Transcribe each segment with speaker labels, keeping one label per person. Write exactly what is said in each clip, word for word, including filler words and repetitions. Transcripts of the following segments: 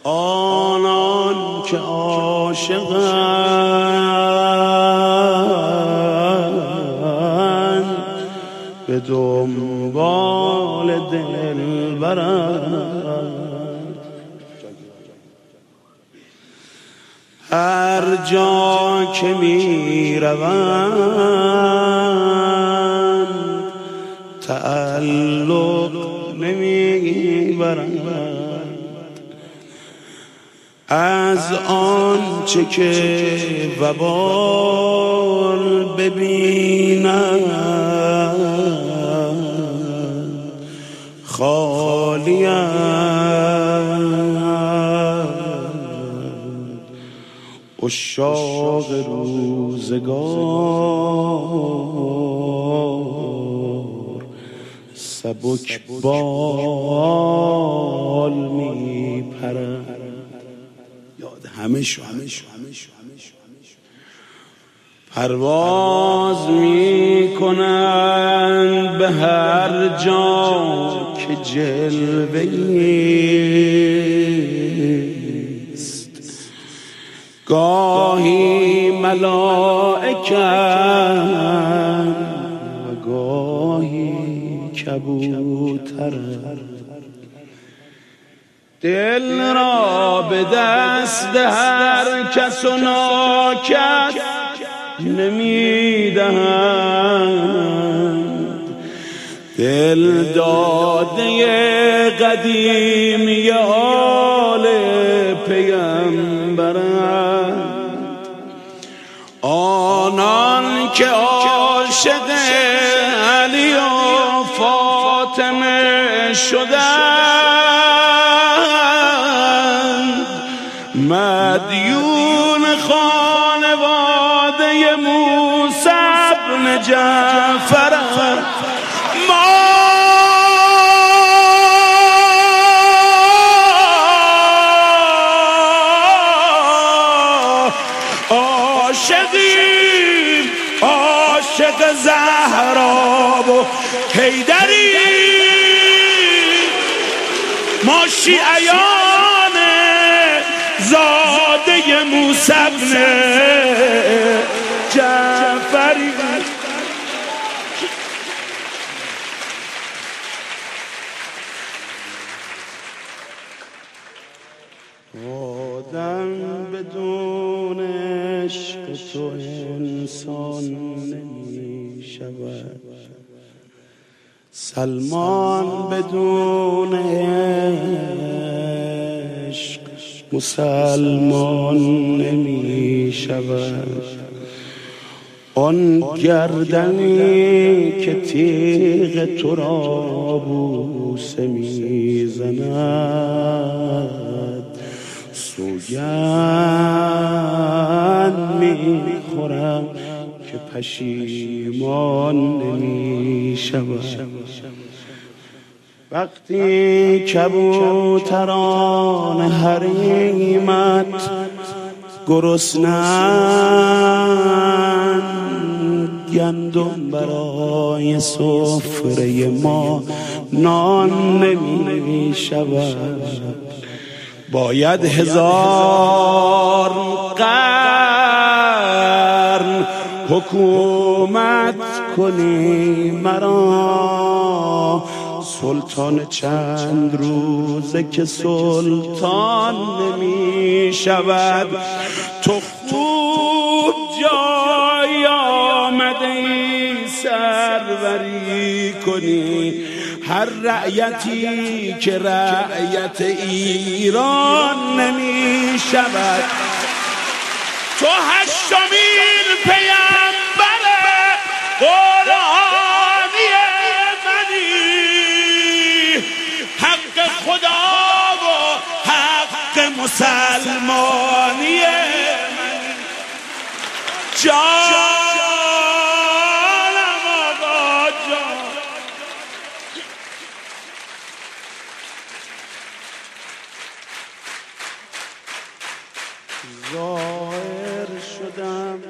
Speaker 1: آنان که عاشقند به دنبال دلبرند، هر جا که می روند تعلق نمی برند، از آنچه که وبال ببینند خالی‌اند. عشاق روزگار سبک بال می پرند. یاد همه شو همه شو همه شو همه شو پرواز می کنند به هر جا که جلوه‌ایست، گاهی ملائکند و گاهی کبوترند. دل را به دست هر کس و ناکس نمی دهند، دل داده قدیمی آل پیغمبرند. آنان که عاشق علی و فاطمه شدند، مدیون خانواده موسی بن جعفرند. ما عاشقیم، عاشق زهرا و حیدری، ما شیعیان زاده موسی بن جعفری. آدم بدون عشق تو انسان نمی شود، سلمان بدون عشق مسلمان نمی شود. آن گردنی که تیغ تو را بوسه می زند، سوگند می خورم که پشیمان نمی شود. وقتی کبوتران حریمت گرسنه‌اند، گندم برای سفره ما نان نمی شود. باید هزار قرن حکومت کنی مرا، سلطان چند روزه که سلطان نمی شود. تو خوب جای آمده ای سروری کنی هر رعیتی که رعیت ایران نمی شود. تو هشتمین پیامبر قرآنی منی، حق خدا و حق مسلمانی منی. جانم آقا جان، ظاهر شدم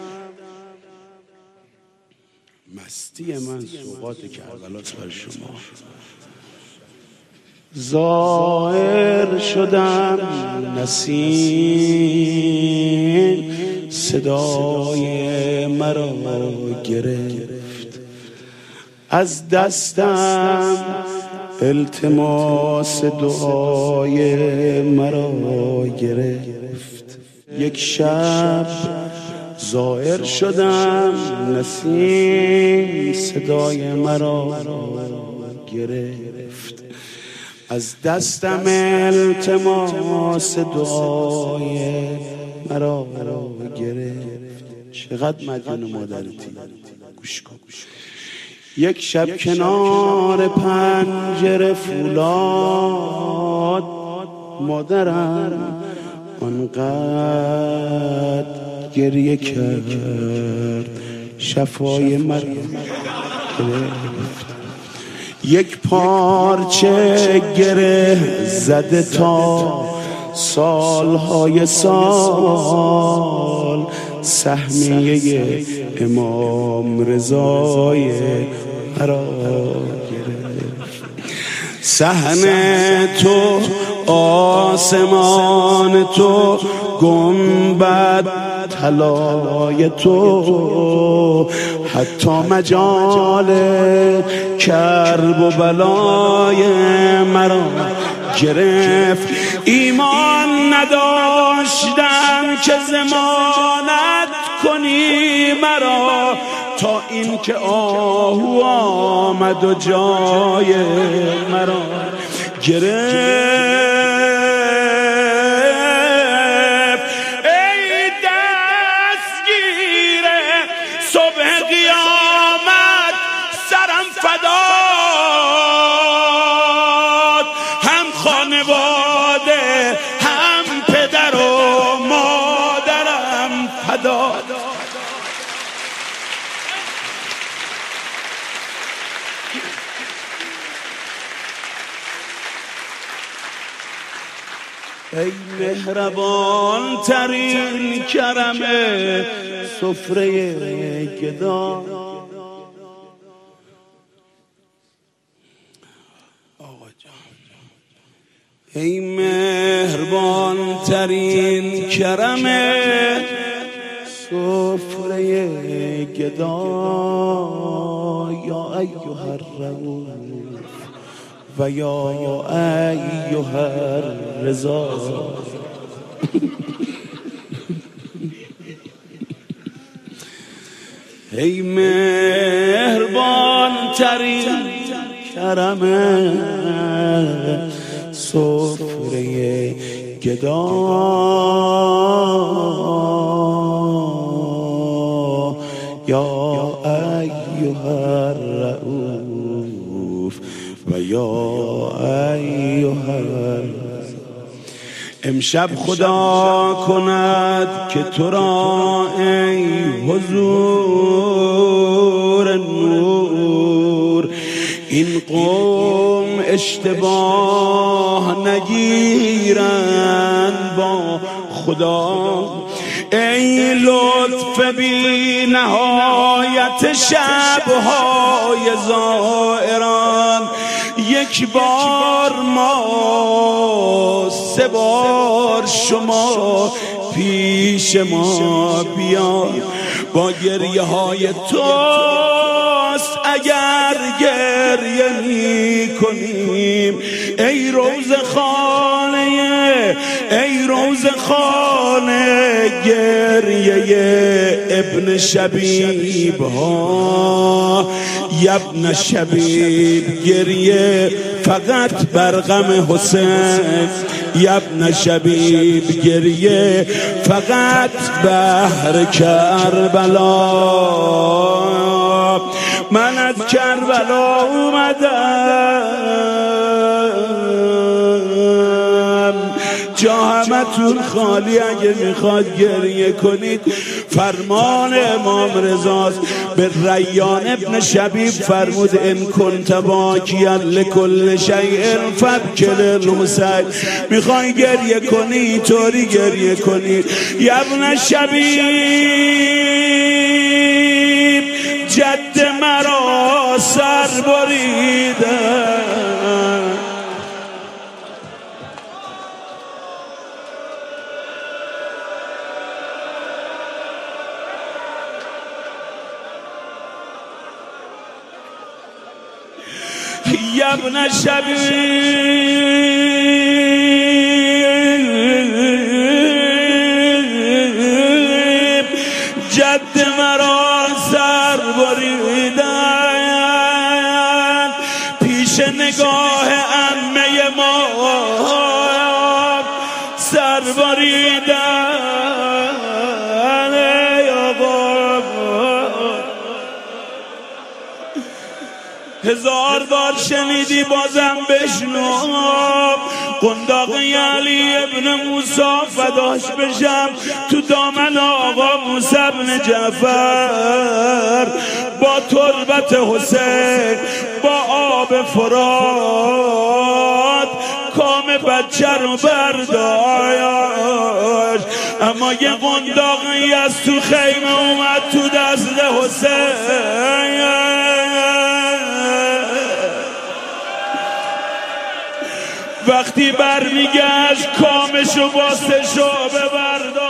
Speaker 1: مستی من سوغات کربلاست بر شما. ظاهر شدم نسیم صدای مرا گرفت، از دستم التماس دعای مرا گرفت. یک شب ظاهر شدم نسیم صدای مرا گرفت، از دستم التماس دعای مرا گرفت. چقدر مدیون مادرتی، گوش کن. یک شب کنار پنجره فولاد مادرم آنقدر گریه کرد شفای مرا گرفت. یک پارچه گره زده تا سالهای سال سهمیه امام رضای مرا گرفت. صحن تو، آسمان تو، گنبد طلای تو، حتی مجال کرب و بلای مرا گرفت. ایمان نداشتم که ضمانت کنی مرا، تا این که آهو آمد و جای مرا گرفت. ای دستگیر صبح قیامت سرم فداد، هم خانواده هم پدر و مادرم فداد. ای مهربان ترین کرم سفره گدا، ای مهربان ترین کرم سفره گدا، یا ایها الرؤوف و یا ایها الرضا. ای مهربان ترین کرم سفره گدا، یا ایها الرؤوف و یا ایها الرضا. امشب خدا کند که تو را ای حضور نور این قوم اشتباه نگیرند با خدا. ای لطف بی نهایت شبهای زائران، یک بار ما، سه بار شما پیش ما بیا. با گریه های توست اگر گریه می کنیم. ای روز خانه، ای روز خانه گریه ابن شبیب ها، ابن شبیب گریه فقط بر غم حسین، ابن شبیب گریه فقط بهر کربلا. من از کربلا اومدم، جا همتون خالی. اگه میخواد گریه کنید فرمان امام رضاست. به ریان ابن شبیب فرمود ان کنت باکیا لکل شیء فابکل الحسین. میخوای گریه کنی طوری گریه کنی. ابن شبیب جد مرا سر بریدن، ابن شبیب جد مرا سر بریدن پیش نگاه عمه ما سر بریدن هزار بار شنیدی بازم بشنو قنداق علی ابن موسی فداش بشم تو دامن آقا موسی ابن جعفر با تربت حسین با آب فرات کام بچه رو برداشت اما یه قنداقی از تو خیمه اومد تو دست حسین وقتی برمیگشت کامشو واسه شو ببرداشت